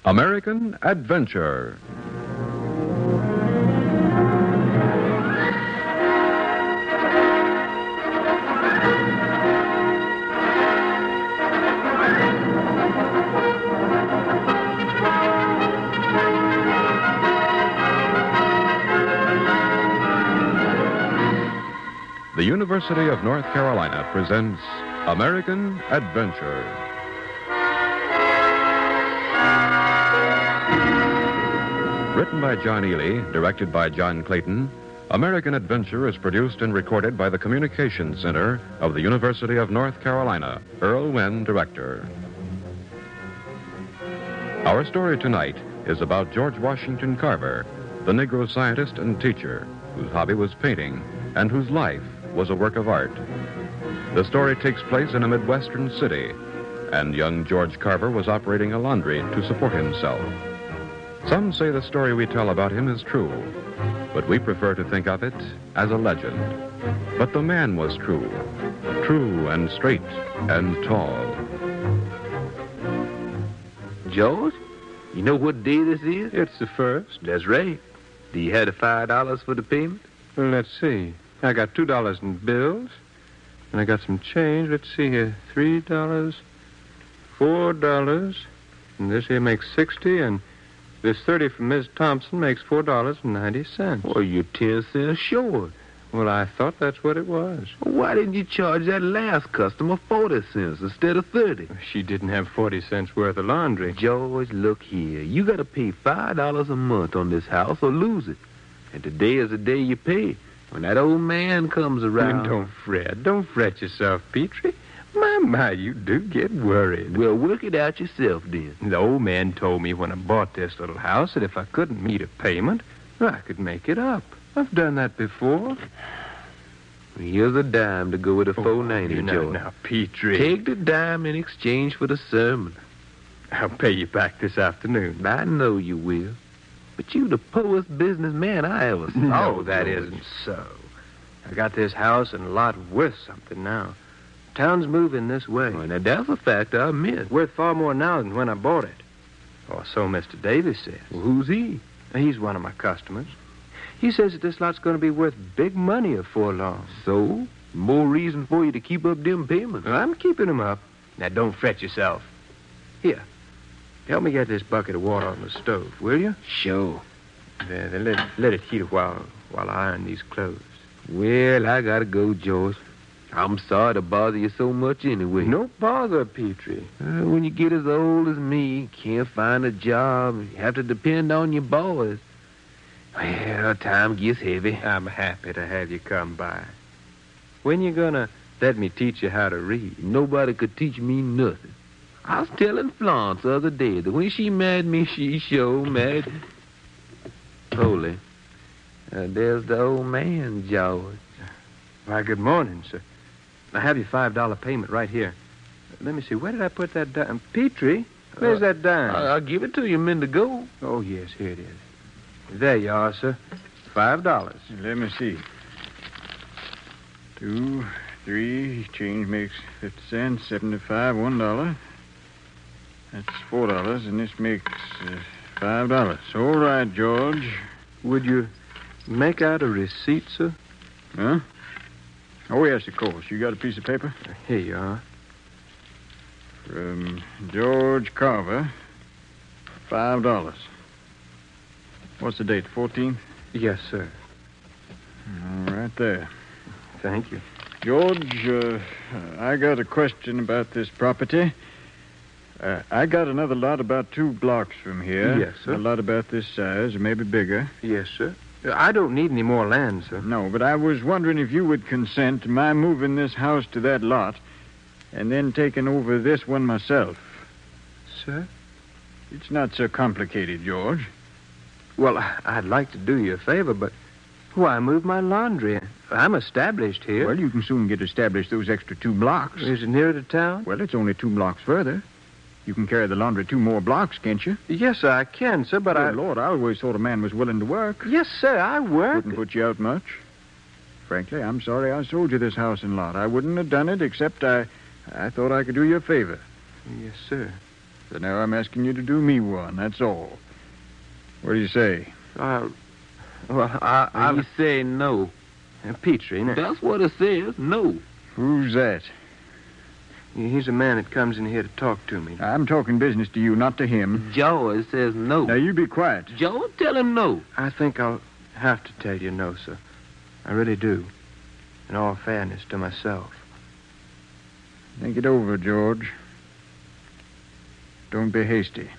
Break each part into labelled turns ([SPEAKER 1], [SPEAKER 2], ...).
[SPEAKER 1] American Adventure. The University of North Carolina presents American Adventure. Written by John Ely, directed by John Clayton, American Adventure is produced and recorded by the Communications Center of the University of North Carolina. Earl Wynn, director. Our story tonight is about George Washington Carver, the Negro scientist and teacher whose hobby was painting and whose life was a work of art. The story takes place in a Midwestern city, and young George Carver was operating a laundry to support himself. Some say the story we tell about him is true, but we prefer to think of it as a legend. But the man was true and straight and tall.
[SPEAKER 2] George, you know what day this is?
[SPEAKER 3] It's the first.
[SPEAKER 2] That's right. Do you have the $5 for the payment?
[SPEAKER 3] Well, let's see. I got $2 in bills, and I got some change. Let's see here. $3, $4, and this here makes 60, and this 30 from Ms. Thompson makes $4.90.
[SPEAKER 2] Well, you're 10 cents short.
[SPEAKER 3] Well, I thought that's what it was.
[SPEAKER 2] Well, why didn't you charge that last customer 40 cents instead of 30?
[SPEAKER 3] She didn't have 40 cents worth of laundry.
[SPEAKER 2] George, look here. You got to pay $5 a month on this house or lose it. And today is the day you pay. When that old man comes around...
[SPEAKER 3] Don't fret. Don't fret yourself, Petrie. My, you do get worried.
[SPEAKER 2] Well, work it out yourself, then.
[SPEAKER 3] The old man told me when I bought this little house that if I couldn't meet a payment, I could make it up. I've done that before.
[SPEAKER 2] Here's a dime to go with the $4.90, George.
[SPEAKER 3] Now, Petrie.
[SPEAKER 2] Take the dime in exchange for the sermon.
[SPEAKER 3] I'll pay you back this afternoon.
[SPEAKER 2] I know you will. But you the poorest businessman I ever saw.
[SPEAKER 3] No, that isn't so. I got this house and a lot worth something now. Town's moving this way.
[SPEAKER 2] Well, now, that's a fact I admit.
[SPEAKER 3] Worth far more now than when I bought it. Or so Mr. Davis says.
[SPEAKER 2] Well, who's he?
[SPEAKER 3] He's one of my customers. He says that this lot's going to be worth big money before long.
[SPEAKER 2] So? More reason for you to keep up them payments.
[SPEAKER 3] Well, I'm keeping them up. Now, don't fret yourself. Here. Help me get this bucket of water on the stove, will you?
[SPEAKER 2] Sure.
[SPEAKER 3] There, let it heat while I iron these clothes.
[SPEAKER 2] Well, I gotta go, George. I'm sorry to bother you so much anyway.
[SPEAKER 3] No bother, Petrie.
[SPEAKER 2] When you get as old as me, can't find a job, you have to depend on your boys. Well, time gets heavy.
[SPEAKER 3] I'm happy to have you come by. When you gonna let me teach you how to read?
[SPEAKER 2] Nobody could teach me nothing. I was telling Florence the other day that when she married me, she sure married... Holy. There's the old man, George.
[SPEAKER 3] Why, good morning, sir. I have your $5 payment right here. Let me see. Where did I put that dime? Petrie, where's that dime?
[SPEAKER 2] I'll give it to you a minute ago.
[SPEAKER 3] Oh, yes, here it is. There you are, sir. $5.
[SPEAKER 4] Let me see. 2, 3, change makes 50 cents, 75, $1. That's $4, and this makes $5. All right, George.
[SPEAKER 3] Would you make out a receipt, sir?
[SPEAKER 4] Huh? Oh, yes, of course. You got a piece of paper?
[SPEAKER 3] Here you are.
[SPEAKER 4] From George Carver, $5. What's the date, 14th?
[SPEAKER 3] Yes, sir.
[SPEAKER 4] All right there.
[SPEAKER 3] Thank you.
[SPEAKER 4] George, I got a question about this property. I got another lot about 2 blocks from here.
[SPEAKER 3] Yes, sir.
[SPEAKER 4] A lot about this size, or maybe bigger.
[SPEAKER 3] Yes, sir. I don't need any more land, sir.
[SPEAKER 4] No, but I was wondering if you would consent to my moving this house to that lot and then taking over this one myself.
[SPEAKER 3] Sir?
[SPEAKER 4] It's not so complicated, George.
[SPEAKER 3] Well, I'd like to do you a favor, but why move my laundry? I'm established here.
[SPEAKER 4] Well, you can soon get established those extra 2 blocks.
[SPEAKER 3] Is it nearer to town?
[SPEAKER 4] Well, it's only 2 blocks further. You can carry the laundry 2 more blocks, can't you?
[SPEAKER 3] Yes, sir, I can, sir, but
[SPEAKER 4] Oh, Lord, I always thought a man was willing to work.
[SPEAKER 3] Yes, sir, I work.
[SPEAKER 4] Wouldn't put you out much. Frankly, I'm sorry I sold you this house and lot. I wouldn't have done it except I thought I could do you a favor.
[SPEAKER 3] Yes, sir.
[SPEAKER 4] So now I'm asking you to do me one, that's all. What do you say?
[SPEAKER 3] Well,
[SPEAKER 2] You say no.
[SPEAKER 3] Petrie,
[SPEAKER 2] That's what it says, no.
[SPEAKER 4] Who's that?
[SPEAKER 3] he's a man that comes in here to talk to me.
[SPEAKER 4] I'm talking business to you, not to him.
[SPEAKER 2] George says no.
[SPEAKER 4] Now, you be quiet.
[SPEAKER 2] George, tell him no.
[SPEAKER 3] I think I'll have to tell you no, sir. I really do. In all fairness to myself.
[SPEAKER 4] Think it over, George. Don't be hasty.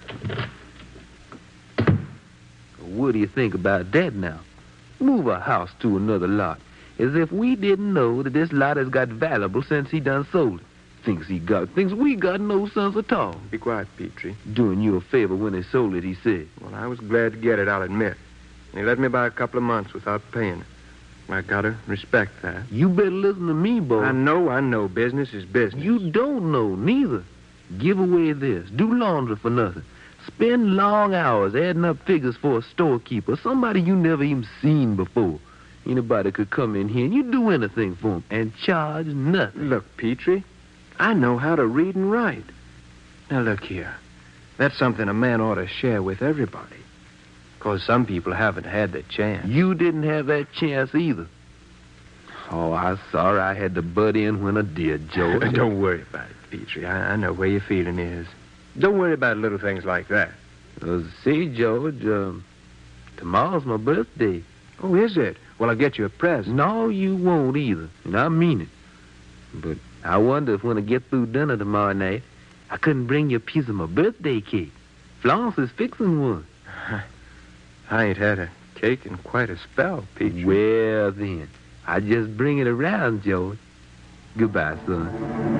[SPEAKER 2] What do you think about that now? Move a house to another lot. As if we didn't know that this lot has got valuable since he done sold it. Thinks we got no sense at all.
[SPEAKER 3] Be quiet, Petrie.
[SPEAKER 2] Doing you a favor when he sold it, he said.
[SPEAKER 3] Well, I was glad to get it, I'll admit. And he let me buy a couple of months without paying. I gotta respect that.
[SPEAKER 2] You better listen to me, boy.
[SPEAKER 3] I know. Business is business.
[SPEAKER 2] You don't know, neither. Give away this. Do laundry for nothing. Spend long hours adding up figures for a storekeeper, somebody you never even seen before. Anybody could come in here and you do anything for him and charge nothing.
[SPEAKER 3] Look, Petrie, I know how to read and write. Now, look here. That's something a man ought to share with everybody. 'Cause some people haven't had the chance.
[SPEAKER 2] You didn't have that chance either. Oh, I'm sorry I had to butt in when I did, George.
[SPEAKER 3] Don't worry about it, Petrie. I know where your feeling is. Don't worry about little things like that.
[SPEAKER 2] See, George, tomorrow's my birthday.
[SPEAKER 3] Oh, is it? Well, I'll get you a present.
[SPEAKER 2] No, you won't either, and I mean it. But I wonder if when I get through dinner tomorrow night, I couldn't bring you a piece of my birthday cake. Florence is fixing one.
[SPEAKER 3] I ain't had a cake in quite a spell, Petrie.
[SPEAKER 2] Well, then, I just bring it around, George. Goodbye, son.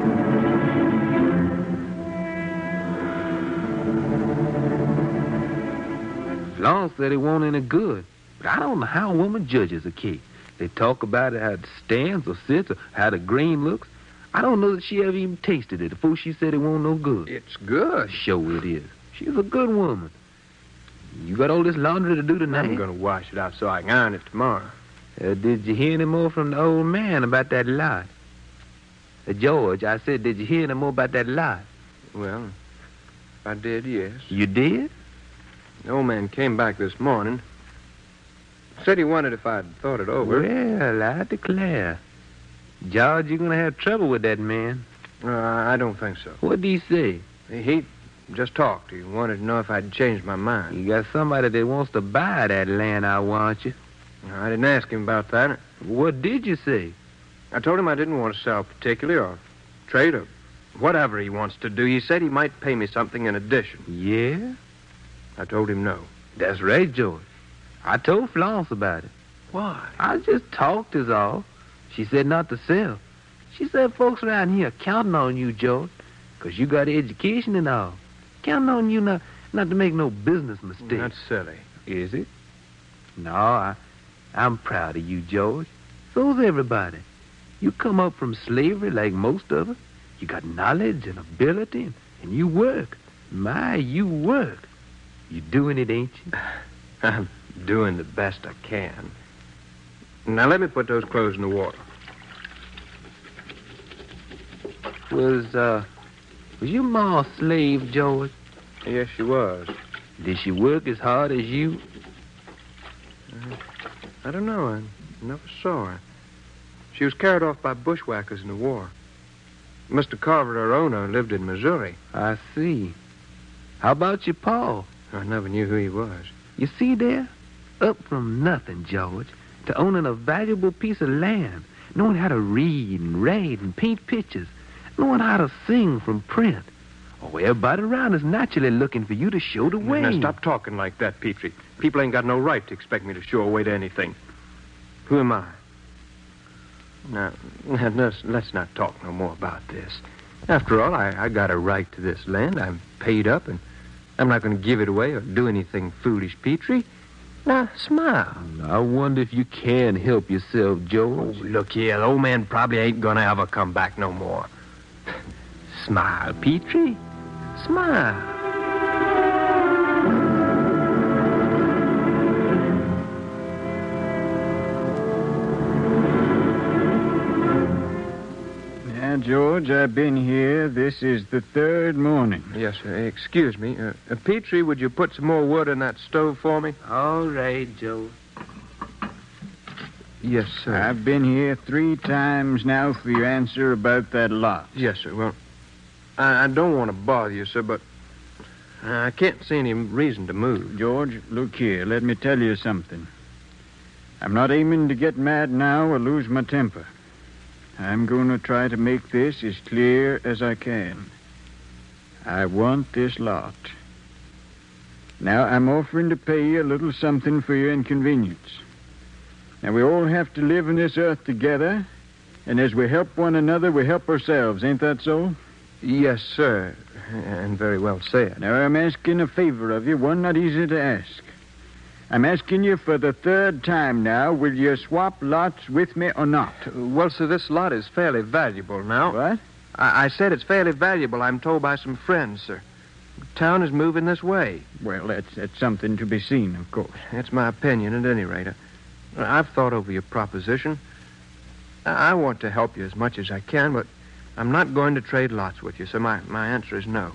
[SPEAKER 2] Florence said it won't any good, but I don't know how a woman judges a cake. They talk about it, how it stands or sits, or how the grain looks. I don't know that she ever even tasted it before she said it won't no good.
[SPEAKER 3] It's good.
[SPEAKER 2] Sure it is. She's a good woman. You got all this laundry to do tonight?
[SPEAKER 3] I'm going to wash it out so I can iron it tomorrow.
[SPEAKER 2] Did you hear any more from the old man about that lot? George, I said, did you hear any more about that lot?
[SPEAKER 3] Well, I did, yes.
[SPEAKER 2] You did?
[SPEAKER 3] The old man came back this morning. Said he wondered if I'd thought it over.
[SPEAKER 2] Well, I declare. George, you're going to have trouble with that man.
[SPEAKER 3] I don't think so.
[SPEAKER 2] What did he say?
[SPEAKER 3] He just talked. He wanted to know if I'd changed my mind.
[SPEAKER 2] You got somebody that wants to buy that land, I want you.
[SPEAKER 3] I didn't ask him about that.
[SPEAKER 2] What did you say?
[SPEAKER 3] I told him I didn't want to sell particularly or trade or whatever he wants to do. He said he might pay me something in addition.
[SPEAKER 2] Yeah?
[SPEAKER 3] I told him no.
[SPEAKER 2] That's right, George. I told Florence about it.
[SPEAKER 3] Why?
[SPEAKER 2] I just talked is all. She said not to sell. She said folks around here are counting on you, George, 'cause you got education and all. Counting on you not to make no business mistakes.
[SPEAKER 3] That's silly.
[SPEAKER 2] Is it? No, I'm proud of you, George. So's everybody. You come up from slavery like most of us. You got knowledge and ability, and you work. My, you work. You doing it, ain't you?
[SPEAKER 3] I'm doing the best I can. Now, let me put those clothes in the water.
[SPEAKER 2] Was your ma a slave, George?
[SPEAKER 3] Yes, she was.
[SPEAKER 2] Did she work as hard as you?
[SPEAKER 3] I don't know. I never saw her. She was carried off by bushwhackers in the war. Mr. Carver, her owner, lived in Missouri.
[SPEAKER 2] I see. How about your pa?
[SPEAKER 3] I never knew who he was.
[SPEAKER 2] You see there? Up from nothing, George, to owning a valuable piece of land, knowing how to read and write and paint pictures, knowing how to sing from print. Oh, everybody around is naturally looking for you to show the way.
[SPEAKER 3] Now, stop talking like that, Petrie. People ain't got no right to expect me to show a way to anything. Who am I? Now, let's not talk no more about this. After all, I got a right to this land. I'm paid up, and I'm not going to give it away or do anything foolish, Petrie. Now, smile.
[SPEAKER 2] I wonder if you can help yourself, George.
[SPEAKER 3] Oh, look here, the old man probably ain't going to ever come back no more. Smile, Petrie. Smile.
[SPEAKER 4] Yeah, George. George. I've been here. This is the third morning.
[SPEAKER 3] Yes, sir. Excuse me. Petrie, would you put some more wood in that stove for me?
[SPEAKER 2] All right, Joe.
[SPEAKER 3] Yes, sir.
[SPEAKER 4] I've been here 3 times now for your answer about that lot.
[SPEAKER 3] Yes, sir. Well, I don't want to bother you, sir, but I can't see any reason to move.
[SPEAKER 4] George, look here. Let me tell you something. I'm not aiming to get mad now or lose my temper. I'm going to try to make this as clear as I can. I want this lot. Now, I'm offering to pay you a little something for your inconvenience. Now, we all have to live on this earth together, and as we help one another, we help ourselves. Ain't that so?
[SPEAKER 3] Yes, sir. And very well said.
[SPEAKER 4] Now, I'm asking a favor of you, one not easy to ask. I'm asking you for the 3rd time now, will you swap lots with me or not?
[SPEAKER 3] Well, sir, this lot is fairly valuable now.
[SPEAKER 4] What?
[SPEAKER 3] I said it's fairly valuable, I'm told by some friends, sir. Town is moving this way.
[SPEAKER 4] Well, that's something to be seen, of course.
[SPEAKER 3] That's my opinion, at any rate. I've thought over your proposition. I want to help you as much as I can, but I'm not going to trade lots with you, so my answer is no.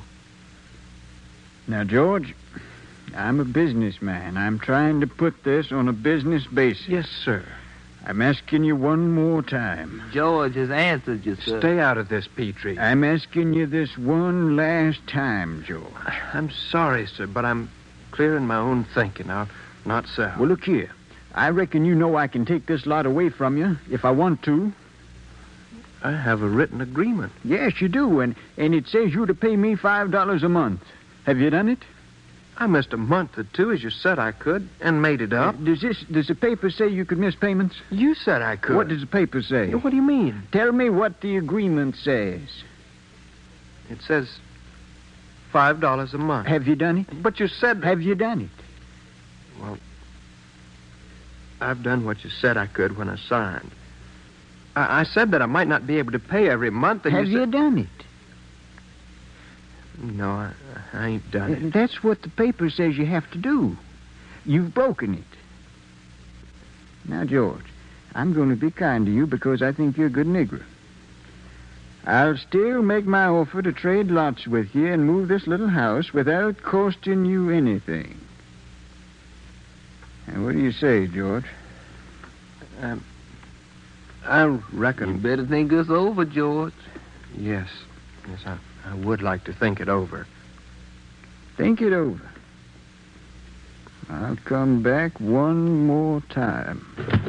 [SPEAKER 4] Now, George, I'm a businessman. I'm trying to put this on a business basis.
[SPEAKER 3] Yes, sir.
[SPEAKER 4] I'm asking you one more time.
[SPEAKER 2] George has answered you, sir.
[SPEAKER 3] Stay out of this, Petrie.
[SPEAKER 4] I'm asking you this one last time, George.
[SPEAKER 3] I'm sorry, sir, but I'm clear in my own thinking. I'll not sell.
[SPEAKER 4] Well, look here. I reckon you know I can take this lot away from you if I want to.
[SPEAKER 3] I have a written agreement.
[SPEAKER 4] Yes, you do, and it says you to pay me $5 a month. Have you done it?
[SPEAKER 3] I missed a month or 2, as you said I could, and made it up.
[SPEAKER 4] Does the paper say you could miss payments?
[SPEAKER 3] You said I could.
[SPEAKER 4] What does the paper say?
[SPEAKER 3] What do you mean?
[SPEAKER 4] Tell me what the agreement says.
[SPEAKER 3] It says $5 a month.
[SPEAKER 4] Have you done it?
[SPEAKER 3] But you said...
[SPEAKER 4] Have you done it?
[SPEAKER 3] Well, I've done what you said I could when I signed. I said that I might not be able to pay every month, and
[SPEAKER 4] Have you done it?
[SPEAKER 3] No, I ain't done it.
[SPEAKER 4] That's what the paper says you have to do. You've broken it. Now, George, I'm going to be kind to you because I think you're a good nigger. I'll still make my offer to trade lots with you and move this little house without costing you anything. And what do you say, George?
[SPEAKER 3] I reckon...
[SPEAKER 2] You better think this over, George.
[SPEAKER 3] Yes, I would like to think it over.
[SPEAKER 4] Think it over. I'll come back one more time.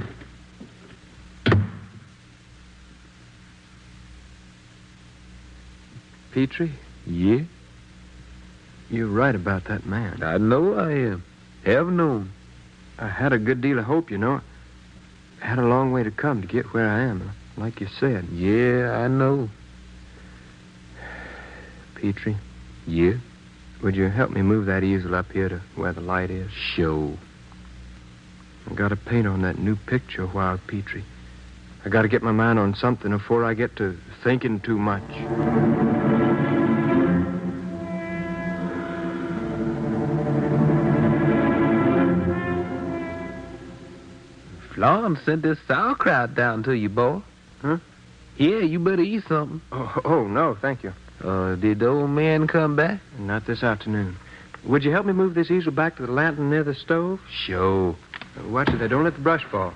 [SPEAKER 3] Petrie,
[SPEAKER 2] Yeah?
[SPEAKER 3] you're right about that man.
[SPEAKER 2] I know I am. Have known.
[SPEAKER 3] I had a good deal of hope, you know. I had a long way to come to get where I am, like you said.
[SPEAKER 2] Yeah, I know.
[SPEAKER 3] Petrie,
[SPEAKER 2] Yeah?
[SPEAKER 3] would you help me move that easel up here to where the light is?
[SPEAKER 2] Sure.
[SPEAKER 3] I got to paint on that new picture a while, Petrie. I got to get my mind on something before I get to thinking too much.
[SPEAKER 2] Florence sent this sauerkraut down to you, boy.
[SPEAKER 3] Huh?
[SPEAKER 2] Yeah, you better eat something.
[SPEAKER 3] Oh, no, thank you.
[SPEAKER 2] Did the old man come back?
[SPEAKER 3] Not this afternoon. Would you help me move this easel back to the lantern near the stove?
[SPEAKER 2] Sure.
[SPEAKER 3] Watch it. Don't let the brush fall.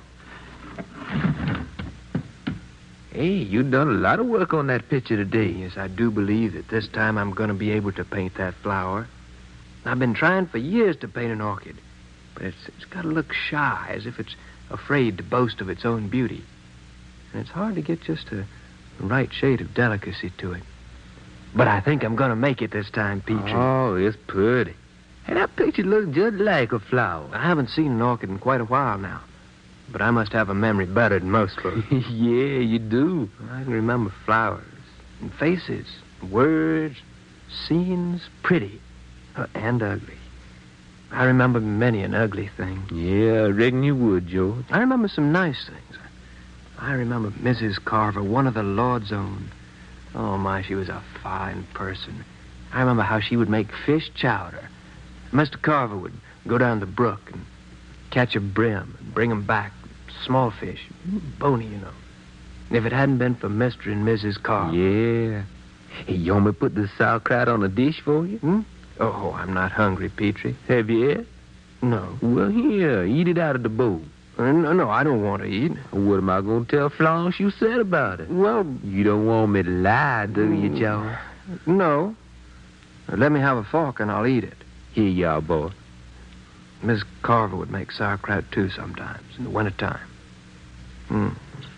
[SPEAKER 2] Hey, you done a lot of work on that picture today.
[SPEAKER 3] Yes, I do believe that this time I'm going to be able to paint that flower. I've been trying for years to paint an orchid, but it's got to look shy, as if it's afraid to boast of its own beauty. And it's hard to get just the right shade of delicacy to it. But I think I'm going to make it this time, Petrie.
[SPEAKER 2] Oh, it's pretty. And that picture looks just like a flower.
[SPEAKER 3] I haven't seen an orchid in quite a while now, but I must have a memory better than most folks.
[SPEAKER 2] Yeah, you do.
[SPEAKER 3] I can remember flowers and faces, words, scenes, pretty and ugly. I remember many an ugly thing.
[SPEAKER 2] Yeah, I reckon you would, George.
[SPEAKER 3] I remember some nice things. I remember Mrs. Carver, one of the Lord's own. Oh, my, she was a fine person. I remember how she would make fish chowder. Mr. Carver would go down the brook and catch a brim and bring 'em back. Small fish, bony, you know.
[SPEAKER 5] If it hadn't been for Mr. and Mrs. Carver.
[SPEAKER 2] Yeah. Hey, you want me to put the sauerkraut on a dish for you?
[SPEAKER 5] Oh, I'm not hungry, Petrie.
[SPEAKER 2] Have you ate?
[SPEAKER 5] No.
[SPEAKER 2] Well, here, eat it out of the bowl.
[SPEAKER 5] No, I don't want to eat.
[SPEAKER 2] What am I going to tell Florence you said about it?
[SPEAKER 5] Well,
[SPEAKER 2] You don't want me to lie, do you, Joe?
[SPEAKER 5] no. Let me have a fork and I'll eat it.
[SPEAKER 2] Here you are, boy.
[SPEAKER 5] Miss Carver would make sauerkraut, too, sometimes, in the wintertime. Well,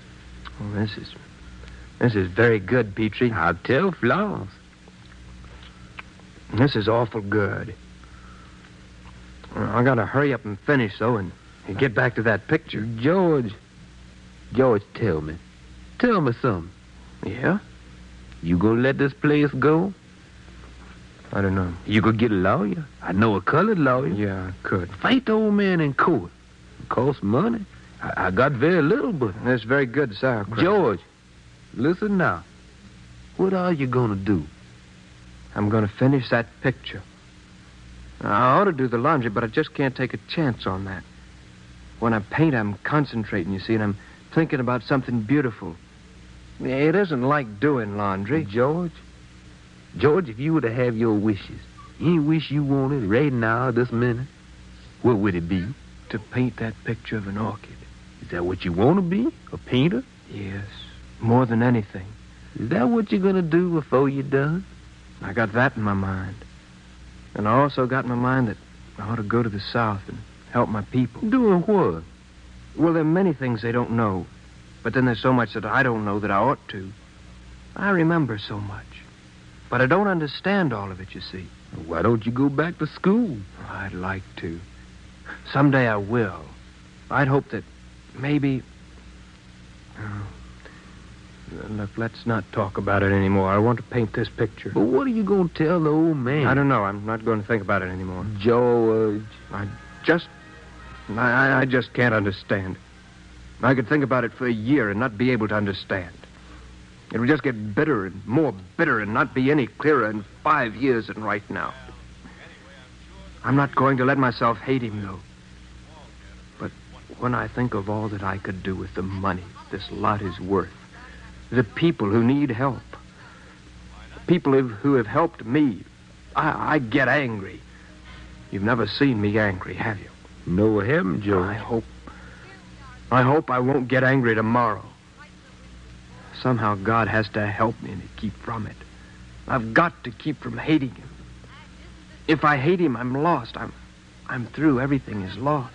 [SPEAKER 5] this is very good, Petrie.
[SPEAKER 2] I'll tell Florence.
[SPEAKER 5] This is awful good. I gotta hurry up and finish, though, and get back to that picture.
[SPEAKER 2] George, tell me. Tell me something.
[SPEAKER 5] Yeah?
[SPEAKER 2] You gonna let this place go?
[SPEAKER 5] I don't know.
[SPEAKER 2] You could get a lawyer. I know a colored lawyer.
[SPEAKER 5] Yeah, I could.
[SPEAKER 2] Fight the old man in court. It costs money. I got very little, but...
[SPEAKER 5] That's very good sauerkraut.
[SPEAKER 2] George, listen now. What are you gonna do?
[SPEAKER 5] I'm gonna finish that picture. I ought to do the laundry, but I just can't take a chance on that. When I paint, I'm concentrating, you see, and I'm thinking about something beautiful. It isn't like doing laundry.
[SPEAKER 2] George, if you were to have your wishes, any wish you wanted right now, this minute, what would it be?
[SPEAKER 5] To paint that picture of an orchid.
[SPEAKER 2] Is that what you want to be? A painter?
[SPEAKER 5] Yes, more than anything.
[SPEAKER 2] Is that what you're gonna do before you're done?
[SPEAKER 5] I got that in my mind. And I also got in my mind that I ought to go to the South and help my people.
[SPEAKER 2] Doing what?
[SPEAKER 5] Well, there are many things they don't know. But then there's so much that I don't know that I ought to. I remember so much. But I don't understand all of it, you see.
[SPEAKER 2] Why don't you go back to school?
[SPEAKER 5] I'd like to. Someday I will. I'd hope that maybe... Look, let's not talk about it anymore. I want to paint this picture.
[SPEAKER 2] But what are you going to tell the old man?
[SPEAKER 5] I don't know. I'm not going to think about it anymore.
[SPEAKER 2] George.
[SPEAKER 5] I just can't understand. I could think about it for a year and not be able to understand. It would just get bitter and more bitter and not be any clearer in 5 years than right now. I'm not going to let myself hate him, though. But when I think of all that I could do with the money this lot is worth, the people who need help, people who have helped me, I get angry. You've never seen me angry, have you?
[SPEAKER 2] No, I haven't, George.
[SPEAKER 5] I hope I won't get angry tomorrow. Somehow God has to help me to keep from it. I've got to keep from hating him. If I hate him, I'm lost. I'm through. Everything is lost.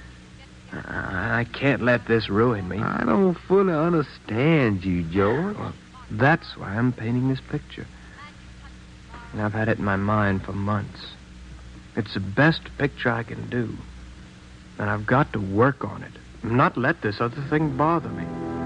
[SPEAKER 5] I can't let this ruin me.
[SPEAKER 2] I don't fully understand you, George.
[SPEAKER 5] Well, that's why I'm painting this picture. And I've had it in my mind for months. It's the best picture I can do. And I've got to work on it. Not let this other thing bother me.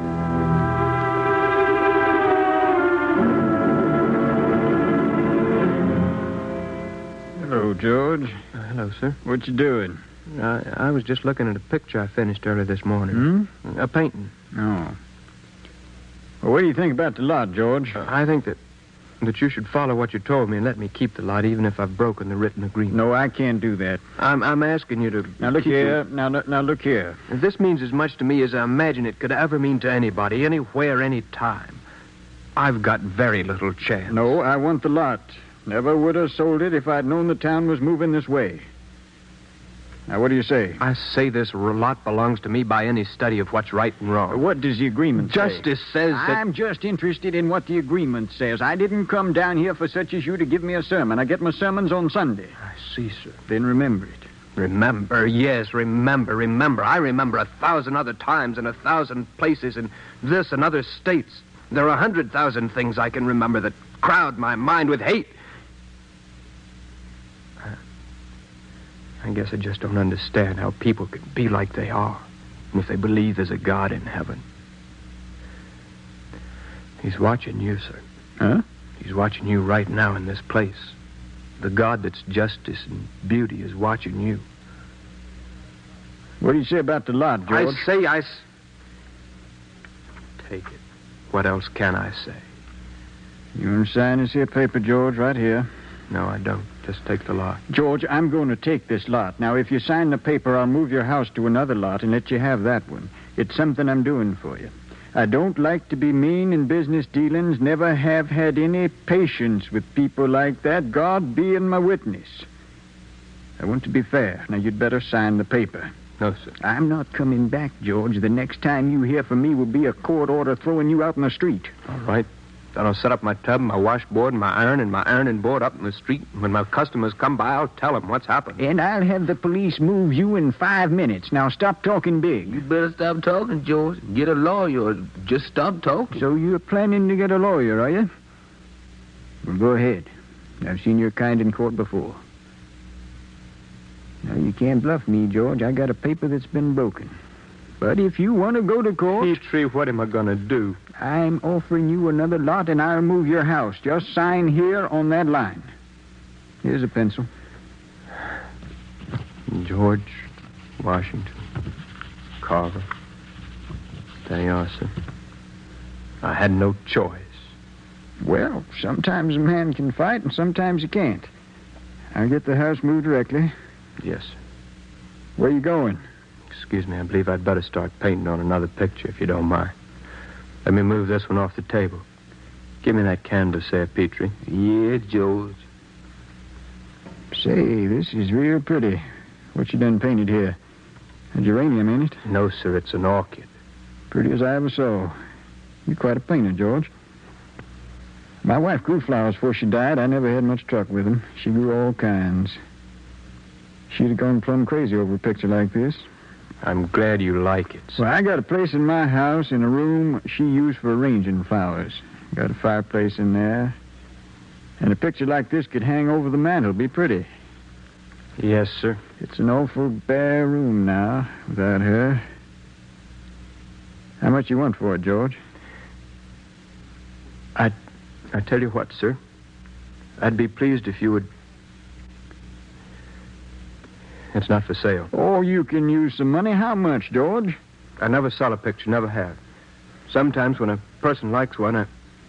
[SPEAKER 4] Hello, George.
[SPEAKER 5] Hello, sir.
[SPEAKER 4] What you doing?
[SPEAKER 5] I was just looking at a picture I finished earlier this morning. A painting.
[SPEAKER 4] Oh. Well, what do you think about the lot, George?
[SPEAKER 5] I think that you should follow what you told me and let me keep the lot, even if I've broken the written agreement.
[SPEAKER 4] No, I can't do that.
[SPEAKER 5] I'm asking you to...
[SPEAKER 4] Now, look here. Now, look here.
[SPEAKER 5] This means as much to me as I imagine it could ever mean to anybody, anywhere, any time. I've got very little chance.
[SPEAKER 4] No, I want the lot. Never would have sold it if I'd known the town was moving this way. Now, what do you say?
[SPEAKER 5] I say this lot belongs to me by any study of what's right and wrong.
[SPEAKER 4] What does the agreement say?
[SPEAKER 5] Justice says that...
[SPEAKER 4] I'm just interested in what the agreement says. I didn't come down here for such as you to give me a sermon. I get my sermons on Sunday.
[SPEAKER 5] I see, sir.
[SPEAKER 4] Then remember it.
[SPEAKER 5] Remember, yes, remember. I remember 1,000 other times in 1,000 places in this and other states. There are 100,000 things I can remember that crowd my mind with hate. I guess I just don't understand how people can be like they are, and if they believe there's a God in heaven. He's watching you, sir.
[SPEAKER 4] Huh?
[SPEAKER 5] He's watching you right now in this place. The God that's justice and beauty is watching you.
[SPEAKER 4] What do you say about the lot, George?
[SPEAKER 5] Take it. What else can I say?
[SPEAKER 4] You want to sign this here paper, George, right here?
[SPEAKER 5] No, I don't. Just take the lot.
[SPEAKER 4] George, I'm going to take this lot. Now, if you sign the paper, I'll move your house to another lot and let you have that one. It's something I'm doing for you. I don't like to be mean in business dealings, never have had any patience with people like that, God being my witness. I want to be fair. Now, you'd better sign the paper.
[SPEAKER 3] No, sir.
[SPEAKER 4] I'm not coming back, George. The next time you hear from me will be a court order throwing you out in the street.
[SPEAKER 3] All right. Then I'll set up my tub, my washboard, and my ironing board up in the street. When my customers come by, I'll tell them what's happened.
[SPEAKER 4] And I'll have the police move you in 5 minutes. Now, stop talking big.
[SPEAKER 2] You better stop talking, George. Get a lawyer or just stop talking.
[SPEAKER 4] So you're planning to get a lawyer, are you? Well, go ahead. I've seen your kind in court before. Now, you can't bluff me, George. I got a paper that's been broken. But if you want to go to court...
[SPEAKER 3] Petrie, what am I going to do?
[SPEAKER 4] I'm offering you another lot, and I'll move your house. Just sign here on that line. Here's a pencil.
[SPEAKER 3] George Washington Carver. There you are, sir. I had no choice.
[SPEAKER 4] Well, sometimes a man can fight, and sometimes he can't. I'll get the house moved directly.
[SPEAKER 3] Yes, sir.
[SPEAKER 4] Where you going?
[SPEAKER 3] Excuse me, I believe I'd better start painting on another picture, if you don't mind. Let me move this one off the table. Give me that canvas there, Petrie.
[SPEAKER 2] Yeah, George.
[SPEAKER 4] Say, this is real pretty. What you done painted here? A geranium, ain't it?
[SPEAKER 3] No, sir, it's an orchid.
[SPEAKER 4] Pretty as I ever saw. You're quite a painter, George. My wife grew flowers before she died. I never had much truck with them. She grew all kinds. She'd have gone plumb crazy over a picture like this.
[SPEAKER 3] I'm glad you like it, sir.
[SPEAKER 4] Well, I got a place in my house in a room she used for arranging flowers. Got a fireplace in there. And a picture like this could hang over the mantel. Be pretty.
[SPEAKER 3] Yes, sir.
[SPEAKER 4] It's an awful bare room now without her. How much you want for it, George?
[SPEAKER 3] I tell you what, sir. I'd be pleased if you would... It's not for sale.
[SPEAKER 4] Oh, you can use some money. How much, George?
[SPEAKER 3] I never sell a picture, never have. Sometimes when a person likes one,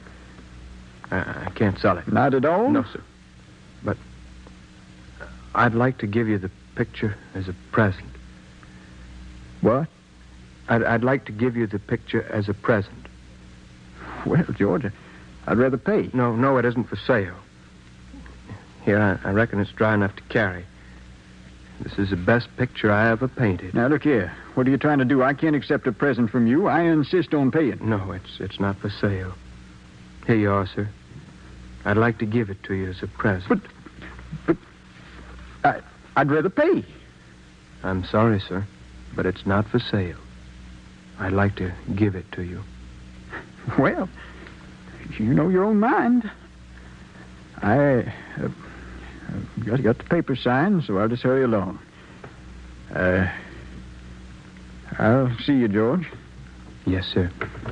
[SPEAKER 3] I can't sell it.
[SPEAKER 4] Not at all?
[SPEAKER 3] No, sir. But I'd like to give you the picture as a present.
[SPEAKER 4] What?
[SPEAKER 3] I'd like to give you the picture as a present.
[SPEAKER 4] Well, George, I'd rather pay.
[SPEAKER 3] No, it isn't for sale. Here, I reckon it's dry enough to carry. This is the best picture I ever painted.
[SPEAKER 4] Now, look here. What are you trying to do? I can't accept a present from you. I insist on paying.
[SPEAKER 3] No, it's not for sale. Here you are, sir. I'd like to give it to you as a present.
[SPEAKER 4] But I'd rather pay.
[SPEAKER 3] I'm sorry, sir, but it's not for sale. I'd like to give it to you.
[SPEAKER 4] Well, you know your own mind. I got the paper signed, so I'll just hurry along. I'll see you, George.
[SPEAKER 3] Yes, sir.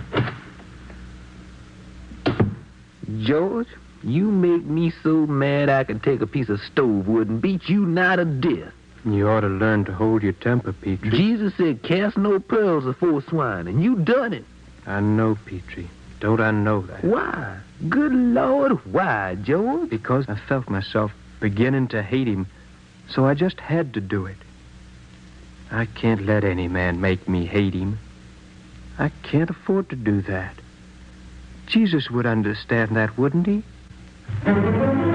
[SPEAKER 2] George, you make me so mad I could take a piece of stove wood and beat you nigh to death.
[SPEAKER 3] You ought to learn to hold your temper, Petrie.
[SPEAKER 2] Jesus said, cast no pearls before swine, and you done it.
[SPEAKER 3] I know, Petrie. Don't I know that?
[SPEAKER 2] Why? Good Lord, why, George?
[SPEAKER 3] Because I felt myself beginning to hate him, so I just had to do it. I can't let any man make me hate him. I can't afford to do that. Jesus would understand that, wouldn't he?